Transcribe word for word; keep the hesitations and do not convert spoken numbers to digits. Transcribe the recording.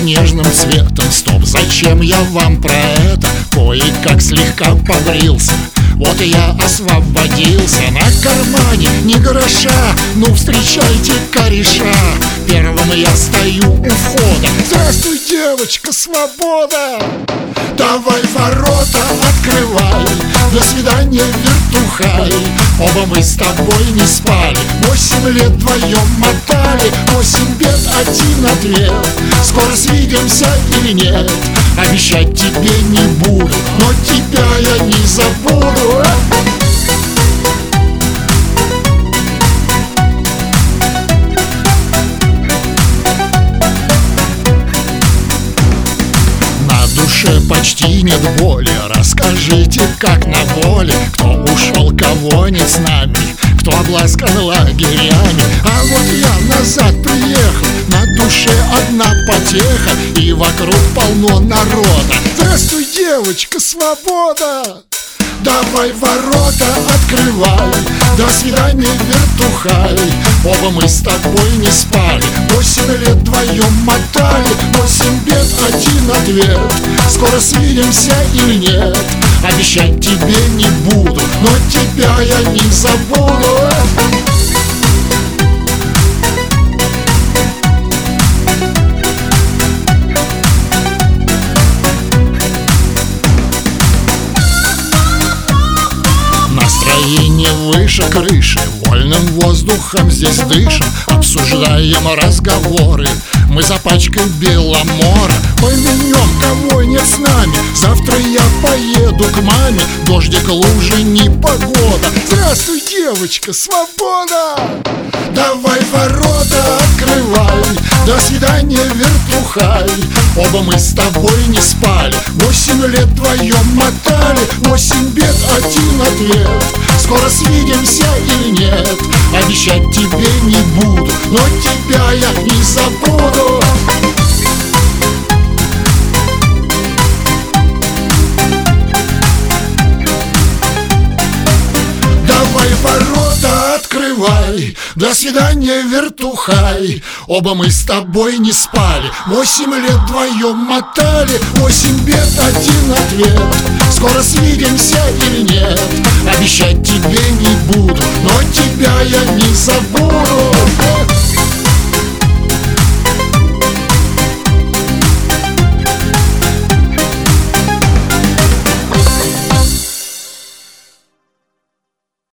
нежным цветом. Стоп, зачем я вам про это? Кое-как слегка побрился, вот и я освободился. На кармане ни гроша, ну встречайте кореша. Первым я стою у входа. Здравствуй, девочка, свобода! Давай ворота открывай, до свидания, вертухай. Оба мы с тобой не спали, восемь лет вдвоем мотали. Восемь бед, один ответ, скоро свидимся или нет. Обещать тебе не буду, но тебя я не забуду. Почти нет боли. Расскажите, как на воле, кто ушел, кого нет с нами, кто обласкан лагерями. А вот я назад приехал, на душе одна потеха, и вокруг полно народа. Здравствуй, девочка, свобода! Давай ворота открывай, до свидания, вертухай. Оба мы с тобой не спали, восемь лет вдвоем мотали. Восемь бед, один ответ, скоро свидимся или нет. Обещать тебе не буду, но тебя я не забуду. Настроение выше крыши, вольным воздухом здесь дышим. Обсуждаем разговоры, мы за пачкой Беломора. Поменем, кого нет с нами, завтра я поеду к маме. Дождик, лужи, непогода. Здравствуй, девочка, свобода! Давай ворота открывай, до свидания, вертухай. Оба мы с тобой не спали, восемь лет вдвоем мотали. Восемь бед, один ответ, скоро свидимся или нет. Обещать тебе не буду, но тебя я не забуду. Давай ворота открывай, до свидания, вертухай. Оба мы с тобой не спали, восемь лет вдвоем мотали. Восемь бед, один ответ, скоро свидимся или нет. Обещать тебе не буду,